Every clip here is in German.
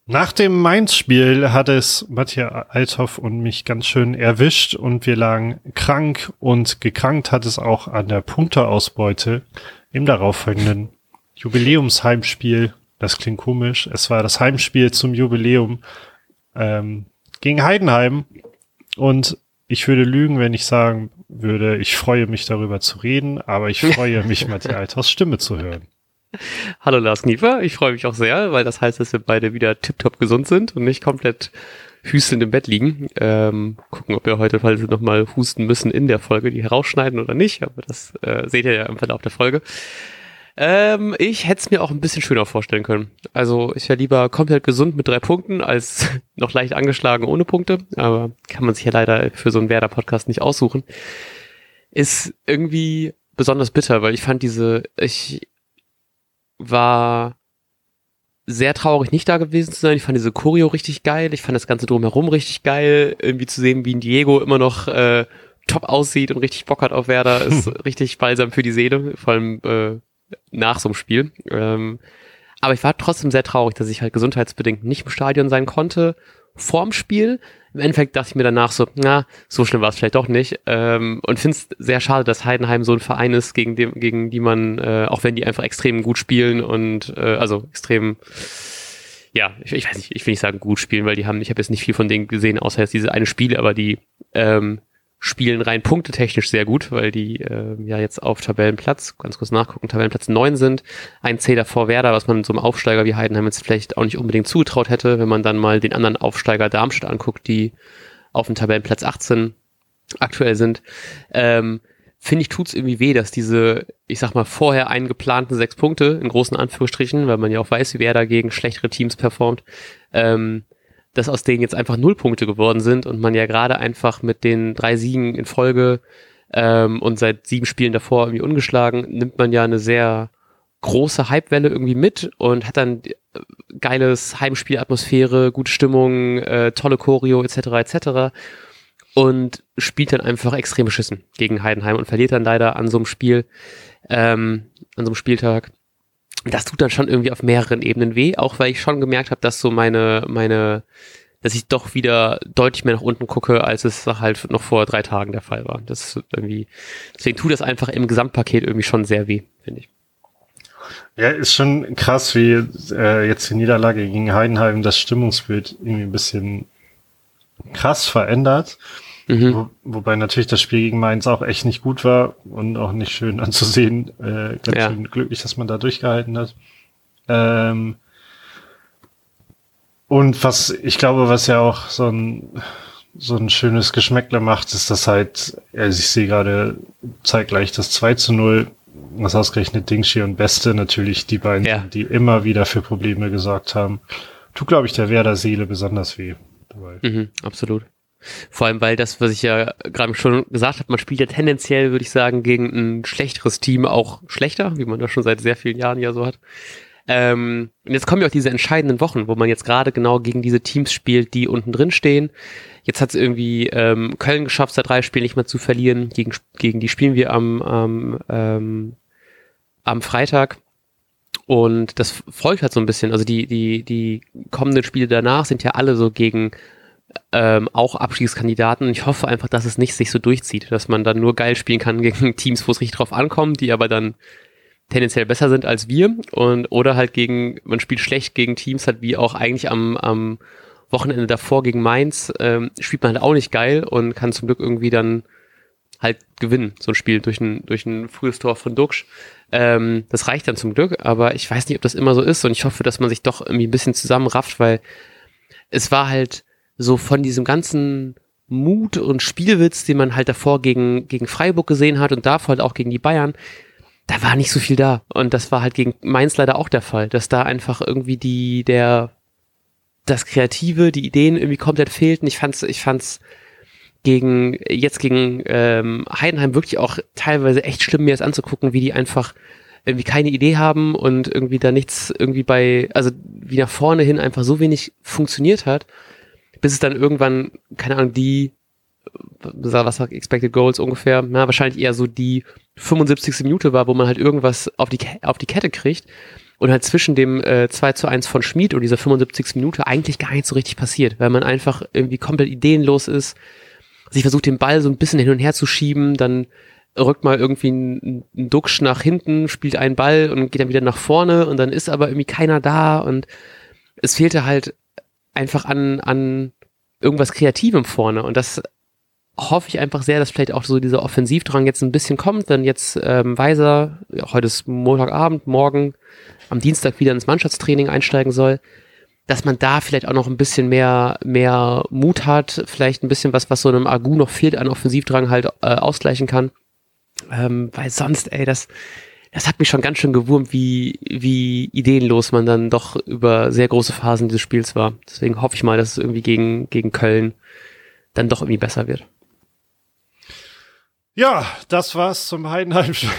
Nach dem Mainz-Spiel hat es Matthias Althoff und mich ganz schön erwischt und wir lagen krank und gekrankt hat es auch an der Punkteausbeute im darauffolgenden Jubiläumsheimspiel. Das klingt komisch. Es war das Heimspiel zum Jubiläum gegen Heidenheim und ich würde lügen, wenn ich sagen würde, ich freue mich darüber zu reden, aber ich freue mich, Matthias Althoffs Stimme zu hören. Hallo Lars Kniefer, ich freue mich auch sehr, weil das heißt, dass wir beide wieder tipptopp gesund sind und nicht komplett hüstelnd im Bett liegen. Gucken, ob wir heute nochmal husten müssen in der Folge, die herausschneiden oder nicht, aber das seht ihr ja im Verlauf der Folge. Ich hätte es mir auch ein bisschen schöner vorstellen können. Also ich wäre lieber komplett gesund mit 3 Punkten als noch leicht angeschlagen ohne Punkte, aber kann man sich ja leider für so einen Werder-Podcast nicht aussuchen. Ist irgendwie besonders bitter, weil ich fand war sehr traurig, nicht da gewesen zu sein. Ich fand diese Choreo richtig geil. Ich fand das Ganze drumherum richtig geil. Irgendwie zu sehen, wie ein Diego immer noch top aussieht und richtig Bock hat auf Werder, ist richtig balsam für die Seele, vor allem nach so einem Spiel. Aber ich war trotzdem sehr traurig, dass ich halt gesundheitsbedingt nicht im Stadion sein konnte vorm Spiel. Im Endeffekt dachte ich mir danach so, so schlimm war es vielleicht doch nicht. Und finde es sehr schade, dass Heidenheim so ein Verein ist, gegen die man, auch wenn die einfach extrem gut spielen und also extrem, ja, ich weiß nicht, ich will nicht sagen gut spielen, weil ich habe jetzt nicht viel von denen gesehen, außer jetzt diese eine Spiel, aber die spielen rein punktetechnisch sehr gut, weil die ja jetzt auf Tabellenplatz, ganz kurz nachgucken, Tabellenplatz 9 sind, ein Zähler vor Werder, was man so einem Aufsteiger wie Heidenheim jetzt vielleicht auch nicht unbedingt zugetraut hätte, wenn man dann mal den anderen Aufsteiger Darmstadt anguckt, die auf dem Tabellenplatz 18 aktuell sind. Finde ich, tut's irgendwie weh, dass diese, ich sag mal, vorher eingeplanten 6 Punkte, in großen Anführungsstrichen, weil man ja auch weiß, wie Werder gegen schlechtere Teams performt, dass aus denen jetzt einfach 0 Punkte geworden sind und man ja gerade einfach mit den 3 Siegen in Folge und seit 7 Spielen davor irgendwie ungeschlagen, nimmt man ja eine sehr große Hypewelle irgendwie mit und hat dann geiles Heimspielatmosphäre, gute Stimmung, tolle Choreo etc. und spielt dann einfach extrem beschissen gegen Heidenheim und verliert dann leider an so einem Spiel, an so einem Spieltag. Das tut dann schon irgendwie auf mehreren Ebenen weh, auch weil ich schon gemerkt habe, dass so dass ich doch wieder deutlich mehr nach unten gucke, als es halt noch vor 3 Tagen der Fall war. Das ist irgendwie, deswegen tut das einfach im Gesamtpaket irgendwie schon sehr weh, finde ich. Ja, ist schon krass, wie jetzt die Niederlage gegen Heidenheim das Stimmungsbild irgendwie ein bisschen krass verändert. Wobei natürlich das Spiel gegen Mainz auch echt nicht gut war und auch nicht schön anzusehen. Ganz schön glücklich, dass man da durchgehalten hat. Und was ja auch so ein schönes Geschmäckle macht, ist, dass halt, also ich sehe gerade zeitgleich das 2:0, was ausgerechnet Dingschi und Beste natürlich die beiden, die immer wieder für Probleme gesorgt haben. Tut, glaube ich, der Werder-Seele besonders weh dabei. Absolut. Vor allem, weil das, was ich ja gerade schon gesagt habe, man spielt ja tendenziell, würde ich sagen, gegen ein schlechteres Team auch schlechter, wie man das schon seit sehr vielen Jahren ja so hat. Und jetzt kommen ja auch diese entscheidenden Wochen, wo man jetzt gerade genau gegen diese Teams spielt, die unten drin stehen. Jetzt hat es irgendwie Köln geschafft, seit 3 Spielen nicht mehr zu verlieren. Gegen die spielen wir am Freitag. Und das folgt halt so ein bisschen. Also die kommenden Spiele danach sind ja alle so gegen auch Abstiegskandidaten. Und ich hoffe einfach, dass es nicht sich so durchzieht, dass man dann nur geil spielen kann gegen Teams, wo es richtig drauf ankommt, die aber dann tendenziell besser sind als wir oder halt man spielt schlecht gegen Teams halt wie auch eigentlich am Wochenende davor gegen Mainz, spielt man halt auch nicht geil und kann zum Glück irgendwie dann halt gewinnen, so ein Spiel durch ein frühes Tor von Duxch. Das reicht dann zum Glück, aber ich weiß nicht, ob das immer so ist und ich hoffe, dass man sich doch irgendwie ein bisschen zusammenrafft, weil es war halt so von diesem ganzen Mut und Spielwitz, den man halt davor gegen Freiburg gesehen hat und davor halt auch gegen die Bayern, da war nicht so viel da. Und das war halt gegen Mainz leider auch der Fall, dass da einfach irgendwie das Kreative, die Ideen irgendwie komplett fehlten. Ich fand's gegen Heidenheim wirklich auch teilweise echt schlimm, mir das anzugucken, wie die einfach irgendwie keine Idee haben und irgendwie da nichts irgendwie also wie nach vorne hin einfach so wenig funktioniert hat, bis es dann irgendwann, keine Ahnung, was sagt Expected Goals ungefähr, wahrscheinlich eher so die 75. Minute war, wo man halt irgendwas auf die Kette kriegt und halt zwischen dem 2:1 von Schmid und dieser 75. Minute eigentlich gar nicht so richtig passiert, weil man einfach irgendwie komplett ideenlos ist, sich versucht den Ball so ein bisschen hin und her zu schieben, dann rückt mal irgendwie ein Duxch nach hinten, spielt einen Ball und geht dann wieder nach vorne und dann ist aber irgendwie keiner da und es fehlte halt einfach an irgendwas Kreativem vorne und das hoffe ich einfach sehr, dass vielleicht auch so dieser Offensivdrang jetzt ein bisschen kommt, wenn jetzt Weiser, heute ist Montagabend, morgen am Dienstag wieder ins Mannschaftstraining einsteigen soll, dass man da vielleicht auch noch ein bisschen mehr Mut hat, vielleicht ein bisschen was so einem Agu noch fehlt an Offensivdrang halt ausgleichen kann. Weil sonst, das hat mich schon ganz schön gewurmt, wie ideenlos man dann doch über sehr große Phasen dieses Spiels war. Deswegen hoffe ich mal, dass es irgendwie gegen Köln dann doch irgendwie besser wird. Ja, das war's zum Heidenheim-Spiel.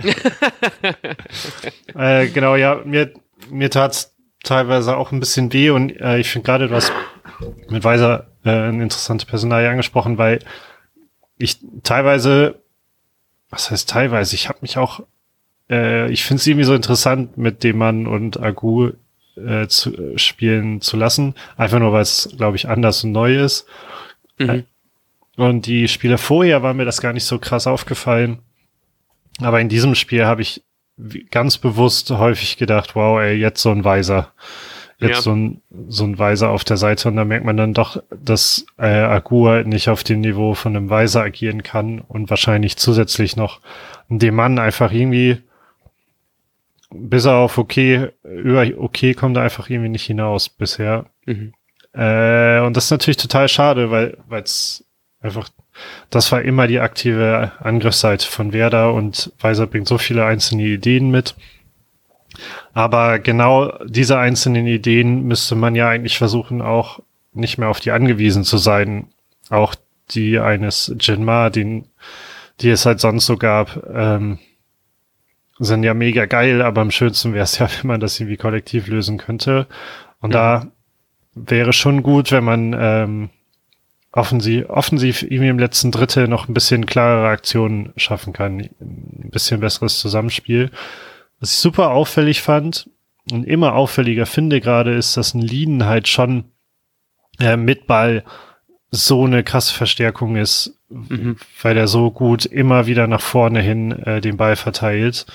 Genau, ja, mir tat's teilweise auch ein bisschen weh und ich finde gerade, du hast mit Weiser eine interessante Personalie angesprochen, weil ich teilweise, was heißt teilweise, ich habe mich auch, ich finde es irgendwie so interessant, mit dem Mann und Agu zu spielen zu lassen, einfach nur, weil es, glaube ich, anders und neu ist. Mhm. Und die Spiele vorher war mir das gar nicht so krass aufgefallen. Aber in diesem Spiel habe ich ganz bewusst häufig gedacht, wow, jetzt so ein Weiser. Jetzt so ein Weiser auf der Seite. Und da merkt man dann doch, dass Agu halt nicht auf dem Niveau von einem Weiser agieren kann und wahrscheinlich zusätzlich noch dem Mann einfach irgendwie bis er auf über okay kommt er einfach irgendwie nicht hinaus bisher. Mhm. Und das ist natürlich total schade, weil es einfach, das war immer die aktive Angriffsseite von Werder und Weiser bringt so viele einzelne Ideen mit. Aber genau diese einzelnen Ideen müsste man ja eigentlich versuchen, auch nicht mehr auf die angewiesen zu sein. Auch die eines Jinma, die es halt sonst so gab, sind ja mega geil, aber am schönsten wäre es ja, wenn man das irgendwie kollektiv lösen könnte. Und da wäre schon gut, wenn man offensiv irgendwie im letzten Drittel noch ein bisschen klarere Aktionen schaffen kann, ein bisschen besseres Zusammenspiel. Was ich super auffällig fand und immer auffälliger finde gerade, ist, dass ein Lieden halt schon mit Ball so eine krasse Verstärkung ist, weil er so gut immer wieder nach vorne hin den Ball verteilt.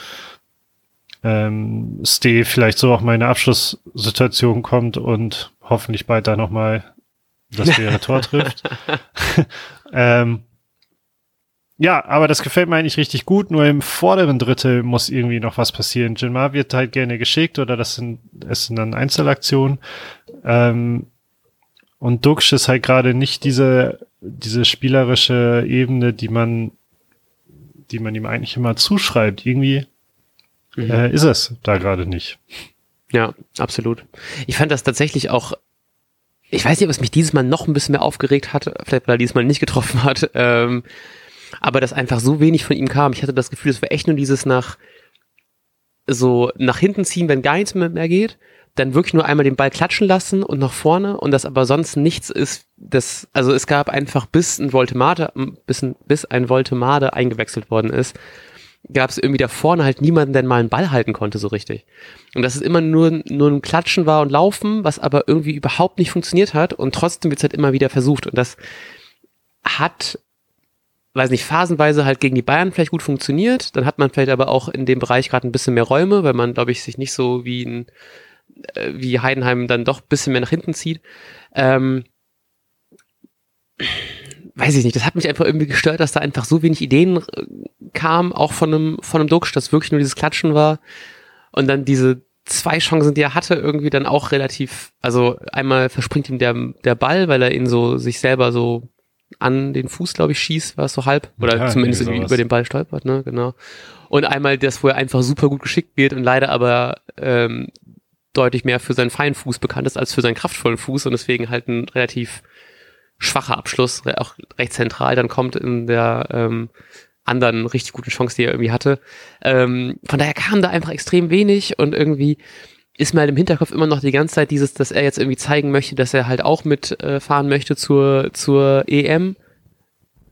Ste vielleicht so auch mal in eine Abschlusssituation kommt und hoffentlich bald da nochmal das leere Tor trifft. Ja, aber das gefällt mir eigentlich richtig gut, nur im vorderen Drittel muss irgendwie noch was passieren. Jinma wird halt gerne geschickt oder es sind dann Einzelaktionen. Und Duxch ist halt gerade nicht diese spielerische Ebene, die man ihm eigentlich immer zuschreibt. Irgendwie ist es da gerade nicht. Ja, absolut. Ich fand das tatsächlich auch, ich weiß nicht, was mich dieses Mal noch ein bisschen mehr aufgeregt hat, vielleicht weil er dieses Mal nicht getroffen hat, aber dass einfach so wenig von ihm kam. Ich hatte das Gefühl, es war echt nur dieses nach hinten ziehen, wenn gar nichts mehr geht, dann wirklich nur einmal den Ball klatschen lassen und nach vorne und das aber sonst nichts ist, also es gab einfach bis ein Voltemade eingewechselt worden ist, gab es irgendwie da vorne halt niemanden, der mal einen Ball halten konnte so richtig. Und dass es immer nur ein Klatschen war und Laufen, was aber irgendwie überhaupt nicht funktioniert hat und trotzdem wird es halt immer wieder versucht und das hat, weiß nicht, phasenweise halt gegen die Bayern vielleicht gut funktioniert, dann hat man vielleicht aber auch in dem Bereich gerade ein bisschen mehr Räume, weil man, glaube ich, sich nicht so wie Heidenheim dann doch ein bisschen mehr nach hinten zieht. Weiß ich nicht, das hat mich einfach irgendwie gestört, dass da einfach so wenig Ideen kamen, auch von einem Duxch, dass wirklich nur dieses Klatschen war und dann diese 2 Chancen, die er hatte, irgendwie dann auch relativ, also einmal verspringt ihm der Ball, weil er ihn so sich selber so an den Fuß, glaube ich, schießt, war es so halb, oder ja, zumindest irgendwie über den Ball stolpert, ne, genau. Und einmal das, wo er einfach super gut geschickt wird und leider aber deutlich mehr für seinen feinen Fuß bekannt ist, als für seinen kraftvollen Fuß und deswegen halt ein relativ schwacher Abschluss, auch recht zentral dann kommt in der anderen richtig guten Chance, die er irgendwie hatte. Von daher kam da einfach extrem wenig und irgendwie ist mir halt im Hinterkopf immer noch die ganze Zeit dieses, dass er jetzt irgendwie zeigen möchte, dass er halt auch mitfahren möchte zur EM.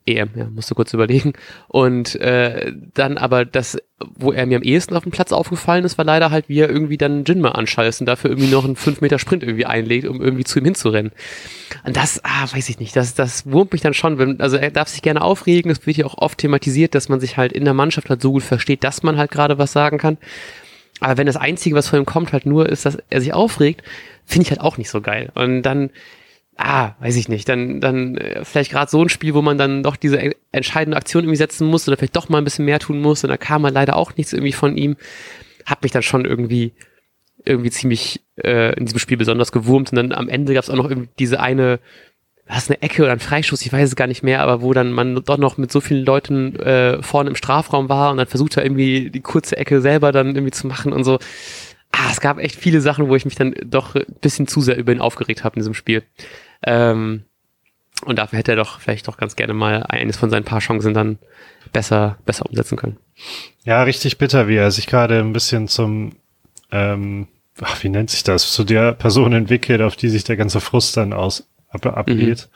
EM, ja, musste kurz überlegen. Und dann aber das, wo er mir am ehesten auf dem Platz aufgefallen ist, war leider halt, wie er irgendwie dann Jinma anschaltet und dafür irgendwie noch einen 5 Meter Sprint irgendwie einlegt, um irgendwie zu ihm hinzurennen. Und das, weiß ich nicht, das wurmt mich dann schon. Also er darf sich gerne aufregen, das wird ja auch oft thematisiert, dass man sich halt in der Mannschaft halt so gut versteht, dass man halt gerade was sagen kann. Aber wenn das Einzige, was von ihm kommt, halt nur ist, dass er sich aufregt, finde ich halt auch nicht so geil. Und dann weiß ich nicht, dann vielleicht gerade so ein Spiel, wo man dann doch diese entscheidende Aktion irgendwie setzen muss oder vielleicht doch mal ein bisschen mehr tun muss und da kam halt leider auch nichts irgendwie von ihm, hat mich dann schon irgendwie ziemlich in diesem Spiel besonders gewurmt und dann am Ende gab es auch noch irgendwie diese eine Ecke oder ein Freischuss, ich weiß es gar nicht mehr, aber wo dann man doch noch mit so vielen Leuten vorne im Strafraum war und dann versucht er irgendwie die kurze Ecke selber dann irgendwie zu machen und so. Es gab echt viele Sachen, wo ich mich dann doch ein bisschen zu sehr über ihn aufgeregt habe in diesem Spiel. Und dafür hätte er doch vielleicht doch ganz gerne mal eines von seinen paar Chancen dann besser umsetzen können. Ja, richtig bitter, wie er sich gerade ein bisschen zum, wie nennt sich das, zu der Person entwickelt, auf die sich der ganze Frust dann abgeht.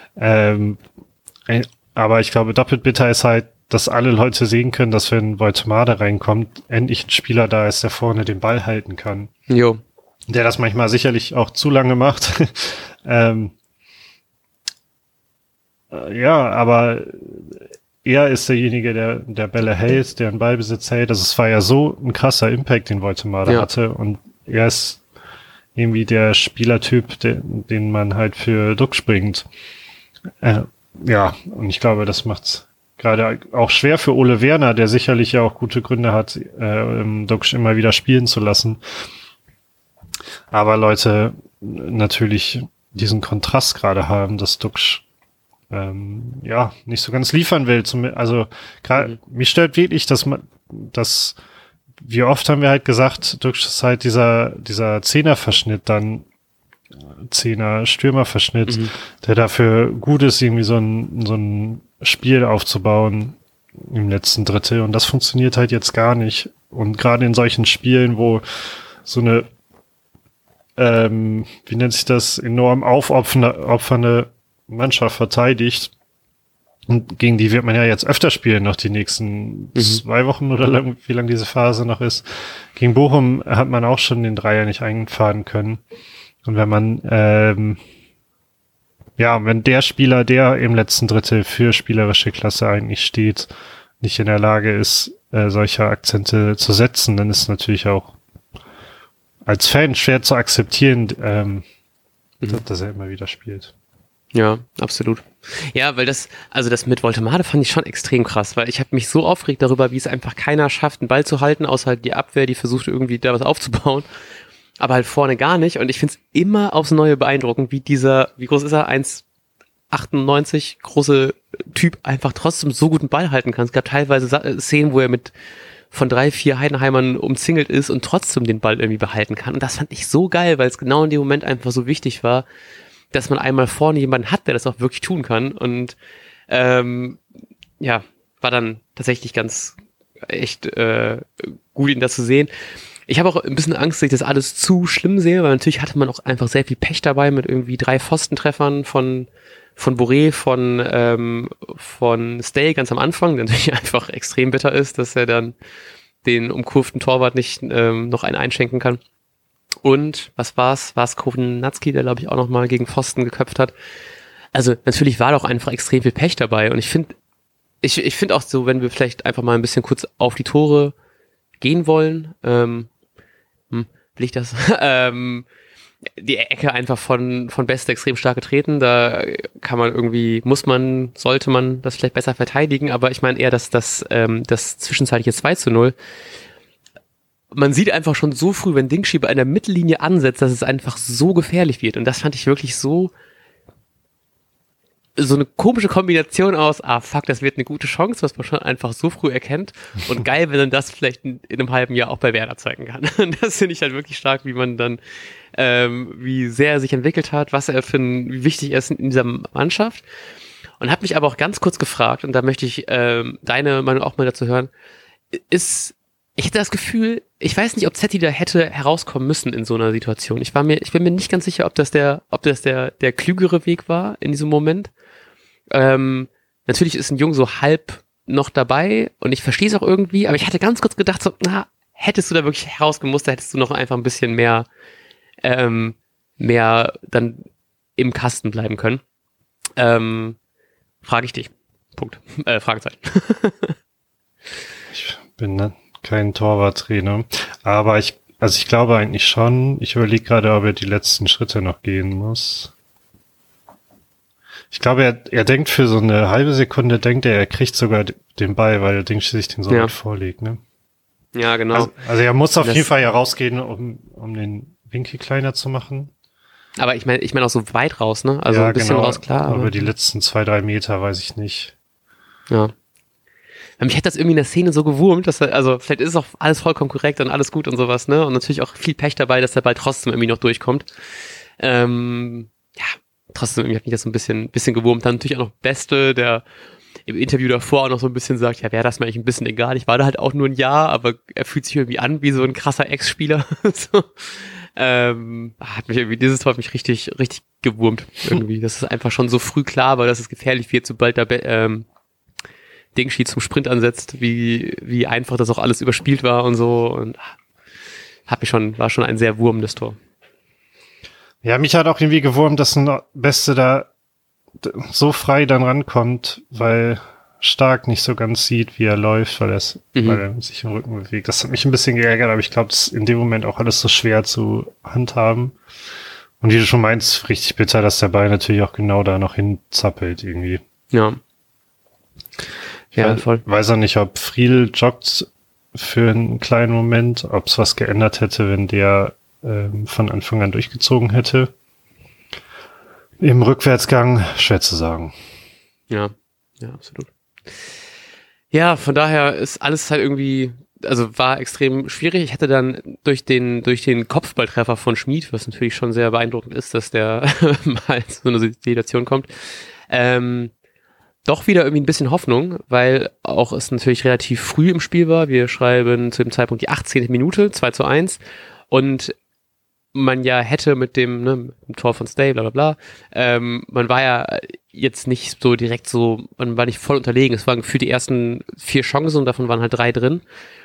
Aber ich glaube, doppelt bitter ist halt, dass alle Leute sehen können, dass wenn Voltemade reinkommt, endlich ein Spieler da ist, der vorne den Ball halten kann. Jo. Der das manchmal sicherlich auch zu lange macht. Ja, aber er ist derjenige, der Bälle hält, der einen Ballbesitz hält. Also es war ja so ein krasser Impact, den Voltemade hatte. Und er ist irgendwie der Spielertyp, den man halt für Duxch bringt. Ja, und ich glaube, das macht's gerade auch schwer für Ole Werner, der sicherlich ja auch gute Gründe hat, Duxch immer wieder spielen zu lassen. Aber Leute natürlich diesen Kontrast gerade haben, dass Duxch nicht so ganz liefern will. Also mich stört wirklich, dass wie oft haben wir halt gesagt, Duxch ist halt dieser Zehnerverschnitt dann, Stürmerverschnitt, der dafür gut ist, irgendwie so ein Spiel aufzubauen im letzten Drittel. Und das funktioniert halt jetzt gar nicht. Und gerade in solchen Spielen, wo so eine wie nennt sich das, enorm aufopfernde Mannschaft verteidigt. Und gegen die wird man ja jetzt öfter spielen, noch die nächsten 2 Wochen oder wie lang diese Phase noch ist. Gegen Bochum hat man auch schon den Dreier nicht einfahren können. Und wenn man, wenn der Spieler, der im letzten Drittel für spielerische Klasse eigentlich steht, nicht in der Lage ist, solche Akzente zu setzen, dann ist natürlich auch als Fan schwer zu akzeptieren, dass er immer wieder spielt. Ja, absolut. Ja, weil das mit Voltemade fand ich schon extrem krass, weil ich habe mich so aufgeregt darüber, wie es einfach keiner schafft, einen Ball zu halten, außer halt die Abwehr, die versucht irgendwie da was aufzubauen, aber halt vorne gar nicht. Und ich find's immer aufs Neue beeindruckend, wie groß ist er? 1,98 große Typ einfach trotzdem so guten Ball halten kann. Es gab teilweise Szenen, wo er von 3, 4 Heidenheimern umzingelt ist und trotzdem den Ball irgendwie behalten kann. Und das fand ich so geil, weil es genau in dem Moment einfach so wichtig war, dass man einmal vorne jemanden hat, der das auch wirklich tun kann. Und war dann tatsächlich ganz echt gut, ihn da zu sehen. Ich habe auch ein bisschen Angst, dass ich das alles zu schlimm sehe, weil natürlich hatte man auch einfach sehr viel Pech dabei mit irgendwie 3 Pfostentreffern von Boré, von Stay ganz am Anfang, der natürlich einfach extrem bitter ist, dass er dann den umkurvten Torwart nicht noch einen einschenken kann. Und was war's? War es Kownatski, der glaube ich auch nochmal gegen Pfosten geköpft hat. Also natürlich war doch einfach extrem viel Pech dabei. Und ich finde auch so, wenn wir vielleicht einfach mal ein bisschen kurz auf die Tore gehen wollen, will ich das? Die Ecke einfach von Beste extrem stark getreten. Da kann man irgendwie, sollte man das vielleicht besser verteidigen. Aber ich meine eher, dass das zwischenzeitliche 2:0. Man sieht einfach schon so früh, wenn Dingschi bei einer Mittellinie ansetzt, dass es einfach so gefährlich wird. Und das fand ich wirklich so eine komische Kombination aus, das wird eine gute Chance, was man schon einfach so früh erkennt. Und geil, wenn man das vielleicht in einem halben Jahr auch bei Werder zeigen kann. Und das finde ich halt wirklich stark, wie man dann, wie sehr er sich entwickelt hat, wie wichtig er ist in dieser Mannschaft. Und habe mich aber auch ganz kurz gefragt, und da möchte ich deine Meinung auch mal dazu hören, ich hatte das Gefühl, ich weiß nicht, ob Zetti da hätte herauskommen müssen in so einer Situation. Ich bin mir nicht ganz sicher, ob das der klügere Weg war in diesem Moment. natürlich ist ein Jung so halb noch dabei und ich verstehe es auch irgendwie, aber ich hatte ganz kurz gedacht, so, hättest du da wirklich herausgemustert, hättest du noch einfach ein bisschen mehr dann im Kasten bleiben können. Frage ich dich. Punkt. Fragezeichen. Ich bin kein Torwarttrainer, aber ich glaube eigentlich schon. Ich überlege gerade, ob er die letzten Schritte noch gehen muss. Ich glaube, er denkt für so eine halbe Sekunde, er kriegt sogar den Ball, weil er sich den so weit vorlegt, ne? Ja, genau. Also er muss auf jeden Fall ja rausgehen, um den Winkel kleiner zu machen. Aber ich meine auch so weit raus, ne? Also ja, ein bisschen raus, klar. Aber die letzten 2-3 Meter weiß ich nicht. Ja. Mich hätte das irgendwie in der Szene so gewurmt, dass also vielleicht ist auch alles vollkommen korrekt und alles gut und sowas, ne? Und natürlich auch viel Pech dabei, dass der Ball trotzdem irgendwie noch durchkommt. Ja, trotzdem irgendwie hat mich das so ein bisschen gewurmt. Dann natürlich auch noch Beste, der im Interview davor auch noch so ein bisschen sagt, ja, wäre das mir eigentlich ein bisschen egal. Ich war da halt auch nur ein Jahr, aber er fühlt sich irgendwie an wie so ein krasser Ex-Spieler. So. Dieses Tor hat mich richtig, richtig gewurmt irgendwie. Das ist einfach schon so früh klar war, dass es gefährlich wird, sobald der Dingschi zum Sprint ansetzt, wie einfach das auch alles überspielt war und so. Und war schon ein sehr wurmendes Tor. Ja, mich hat auch irgendwie gewurmt, dass ein Beste da so frei dann rankommt, weil Stark nicht so ganz sieht, wie er läuft, weil er sich im Rücken bewegt. Das hat mich ein bisschen geärgert, aber ich glaube, das ist in dem Moment auch alles so schwer zu handhaben. Und wie du schon meinst, richtig bitter, dass der Ball natürlich auch genau da noch hinzappelt irgendwie. Ja. Voll. Weiß auch nicht, ob Friedl joggt für einen kleinen Moment, ob es was geändert hätte, wenn der von Anfang an durchgezogen hätte. Im Rückwärtsgang, schwer zu sagen. Ja, absolut. Ja, von daher ist alles halt irgendwie, also war extrem schwierig. Ich hatte dann durch den Kopfballtreffer von Schmid, was natürlich schon sehr beeindruckend ist, dass der mal zu so einer Situation kommt, doch wieder irgendwie ein bisschen Hoffnung, weil auch es natürlich relativ früh im Spiel war. Wir schreiben zu dem Zeitpunkt die 18. Minute, 2:1 und man ja hätte mit dem Tor von Stay, bla bla bla, man war ja jetzt nicht so direkt so, man war nicht voll unterlegen, es waren gefühlt die ersten 4 Chancen und davon waren halt 3 drin.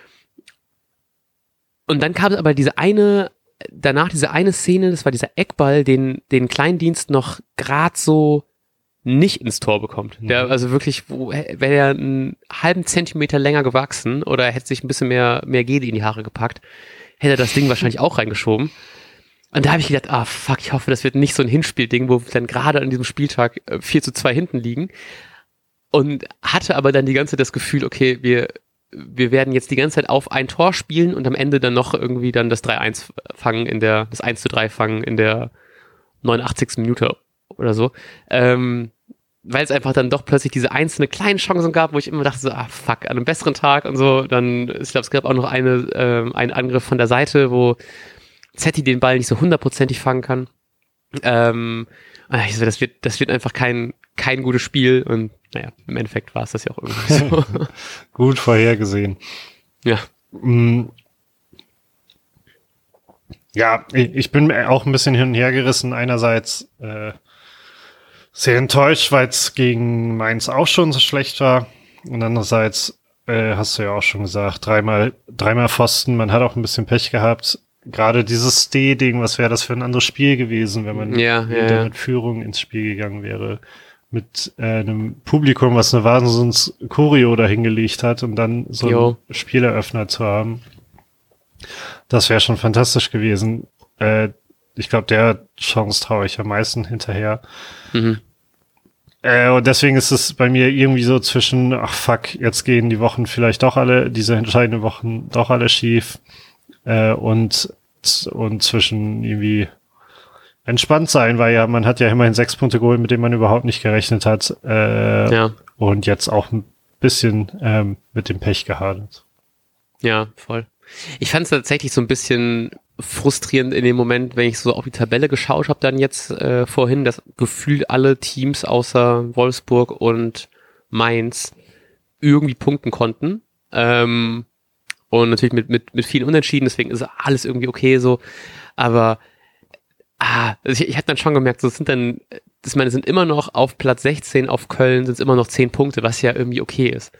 Und dann kam aber diese eine Szene, das war dieser Eckball, den Kleindienst noch grad so nicht ins Tor bekommt. Der also wirklich, wäre er einen halben Zentimeter länger gewachsen oder hätte sich ein bisschen mehr Gel in die Haare gepackt, hätte er das Ding wahrscheinlich auch reingeschoben. Und da habe ich gedacht, fuck, ich hoffe, das wird nicht so ein Hinspielding, wo wir dann gerade an diesem Spieltag 4:2 hinten liegen. Und hatte aber dann die ganze Zeit das Gefühl, okay, wir werden jetzt die ganze Zeit auf ein Tor spielen und am Ende dann noch irgendwie dann das 3:1 fangen das 1:3 fangen in der 89. Minute oder so. Weil es einfach dann doch plötzlich diese einzelne kleinen Chancen gab, wo ich immer dachte so, fuck, an einem besseren Tag und so. Dann, ich glaube, es gab auch noch einen Angriff von der Seite, wo Zetti den Ball nicht so 100%ig fangen kann. Ich so, das wird einfach kein gutes Spiel und naja, im Endeffekt war es das ja auch irgendwie so. Gut vorhergesehen. Ja. Ja, ich bin auch ein bisschen hin und her gerissen. Einerseits sehr enttäuscht, weil es gegen Mainz auch schon so schlecht war. Und andererseits hast du ja auch schon gesagt, dreimal Pfosten. Man hat auch ein bisschen Pech gehabt. Gerade dieses Steh-Ding, was wäre das für ein anderes Spiel gewesen, wenn man mit Führung ins Spiel gegangen wäre. Mit einem Publikum, was eine Wahnsinns-Choreo dahingelegt hat und dann so einen Spieleröffner zu haben. Das wäre schon fantastisch gewesen. Ich glaube, der Chance traue ich am meisten hinterher. Und deswegen ist es bei mir irgendwie so zwischen, ach fuck, jetzt gehen die Wochen vielleicht doch alle, diese entscheidenden Wochen doch alle schief. Und zwischen irgendwie entspannt sein, weil ja, man hat ja immerhin 6 Punkte geholt, mit denen man überhaupt nicht gerechnet hat. Und jetzt auch ein bisschen mit dem Pech gehadert. Ja, voll. Ich fand es tatsächlich so ein bisschen frustrierend in dem Moment, wenn ich so auf die Tabelle geschaut habe, dann jetzt vorhin, dass gefühlt alle Teams außer Wolfsburg und Mainz irgendwie punkten konnten. Und natürlich mit vielen Unentschieden, deswegen ist alles irgendwie okay so. Aber ich habe dann schon gemerkt, so, es sind dann ich meine, es sind immer noch auf Platz 16 auf Köln, sind es immer noch 10 Punkte, was ja irgendwie okay ist.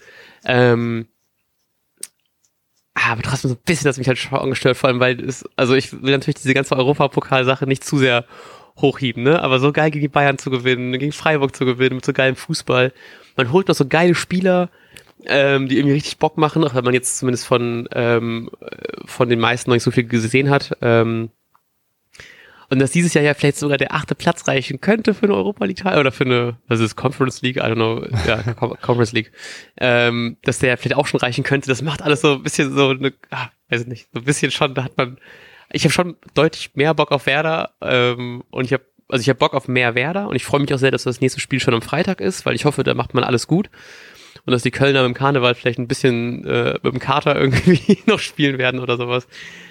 Aber trotzdem so ein bisschen, das mich halt schon angestört, vor allem, weil also ich will natürlich diese ganze Europapokal-Sache nicht zu sehr hochheben, ne? Aber so geil gegen die Bayern zu gewinnen, gegen Freiburg zu gewinnen, mit so geilem Fußball. Man holt noch so geile Spieler, die irgendwie richtig Bock machen, auch wenn man jetzt zumindest von den meisten noch nicht so viel gesehen hat. Und dass dieses Jahr ja vielleicht sogar der 8. Platz reichen könnte für eine Europa League oder für eine, was ist Conference League, I don't know, ja, Conference League, dass der vielleicht auch schon reichen könnte, das macht alles so ein bisschen so eine, weiß ich nicht, so ein bisschen schon, ich habe schon deutlich mehr Bock auf Werder, und ich habe Bock auf mehr Werder und ich freue mich auch sehr, dass das nächste Spiel schon am Freitag ist, weil ich hoffe, da macht man alles gut und dass die Kölner mit dem Karneval vielleicht ein bisschen mit dem Kater irgendwie noch spielen werden oder sowas.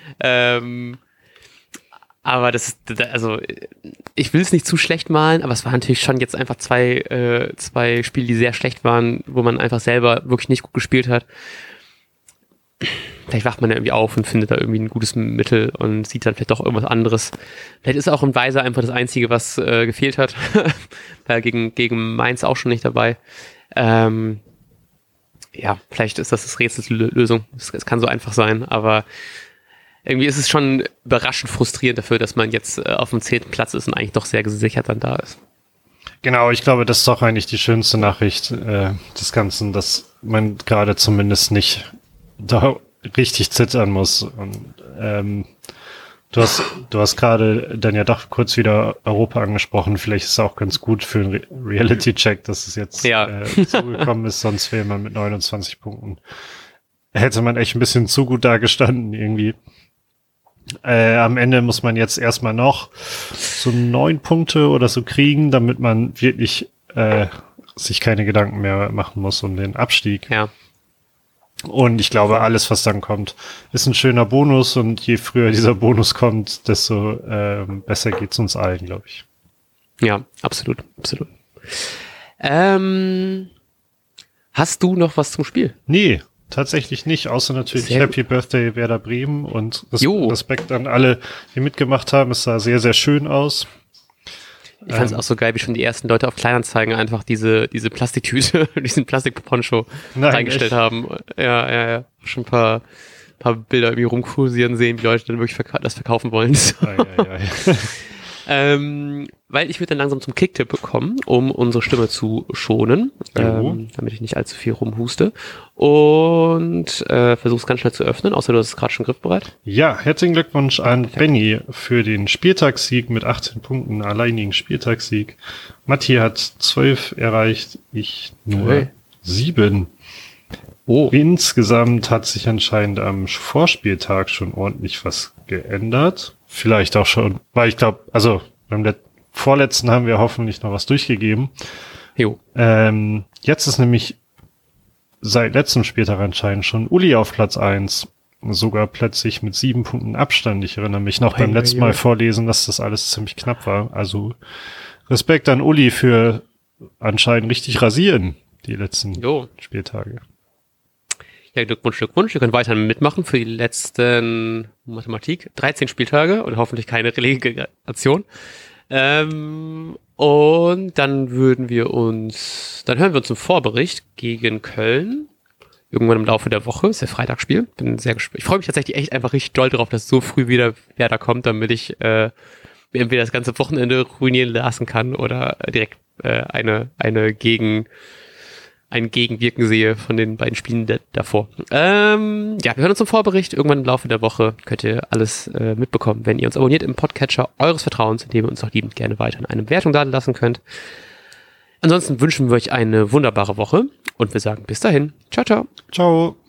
Aber also ich will es nicht zu schlecht malen, aber es waren natürlich schon jetzt einfach zwei Spiele, die sehr schlecht waren, wo man einfach selber wirklich nicht gut gespielt hat. Vielleicht wacht man ja irgendwie auf und findet da irgendwie ein gutes Mittel und sieht dann vielleicht doch irgendwas anderes. Vielleicht ist auch ein Weiser einfach das Einzige, was gefehlt hat. Weil gegen Mainz auch schon nicht dabei. Ja, vielleicht ist das Rätsels Lösung. Es kann so einfach sein, aber irgendwie ist es schon überraschend frustrierend dafür, dass man jetzt auf dem 10. Platz ist und eigentlich doch sehr gesichert dann da ist. Genau, ich glaube, das ist doch eigentlich die schönste Nachricht des Ganzen, dass man gerade zumindest nicht da richtig zittern muss. Und du hast gerade dann ja doch kurz wieder Europa angesprochen. Vielleicht ist es auch ganz gut für einen Reality-Check, dass es jetzt so gekommen ist, sonst wäre man mit 29 Punkten. Hätte man echt ein bisschen zu gut dagestanden irgendwie. Am Ende muss man jetzt erstmal noch so 9 Punkte oder so kriegen, damit man wirklich sich keine Gedanken mehr machen muss um den Abstieg. Ja. Und ich glaube, alles, was dann kommt, ist ein schöner Bonus und je früher dieser Bonus kommt, desto besser geht's uns allen, glaube ich. Ja, absolut, absolut. Hast du noch was zum Spiel? Nee. Tatsächlich nicht, außer natürlich Happy Birthday Werder Bremen und Respekt an alle, die mitgemacht haben. Es sah sehr, sehr schön aus. Ich fand es auch so geil, wie schon die ersten Leute auf Kleinanzeigen einfach diese Plastiktüte, diesen Plastikponcho reingestellt haben. Ja. Schon ein paar Bilder irgendwie rumkursieren sehen, wie Leute dann wirklich das verkaufen wollen. Weil ich würde dann langsam zum Kicktipp kommen, um unsere Stimme zu schonen, damit ich nicht allzu viel rumhuste. Und versuch's ganz schnell zu öffnen, außer du hast es gerade schon griffbereit. Ja, herzlichen Glückwunsch an Benny für den Spieltagssieg mit 18 Punkten, alleinigen Spieltagssieg. Matti hat 12 erreicht, ich nur 7. Oh. Insgesamt hat sich anscheinend am Vorspieltag schon ordentlich was geändert. Vielleicht auch schon, weil ich glaube, also beim vorletzten haben wir hoffentlich noch was durchgegeben. Jo. Jetzt ist nämlich seit letztem Spieltag anscheinend schon Uli auf Platz 1. Sogar plötzlich mit 7 Punkten Abstand. Ich erinnere mich noch beim letzten Mal vorlesen, dass das alles ziemlich knapp war. Also Respekt an Uli für anscheinend richtig rasieren, die letzten Spieltage. Ja, Glückwunsch. Ihr könnt weiter mitmachen für die letzten 13 Spieltage und hoffentlich keine Relegation. Und dann hören wir uns im Vorbericht gegen Köln. Irgendwann im Laufe der Woche. Ist ja Freitagsspiel. Bin sehr gespannt. Ich freue mich tatsächlich echt einfach richtig doll drauf, dass so früh wieder Werder kommt, damit ich mir entweder das ganze Wochenende ruinieren lassen kann oder direkt ein Gegenwirken sehe von den beiden Spielen davor. Wir hören uns im Vorbericht. Irgendwann im Laufe der Woche könnt ihr alles mitbekommen, wenn ihr uns abonniert im Podcatcher eures Vertrauens, in dem ihr uns auch liebend gerne weiter eine Bewertung da lassen könnt. Ansonsten wünschen wir euch eine wunderbare Woche und wir sagen bis dahin. Ciao, ciao. Ciao.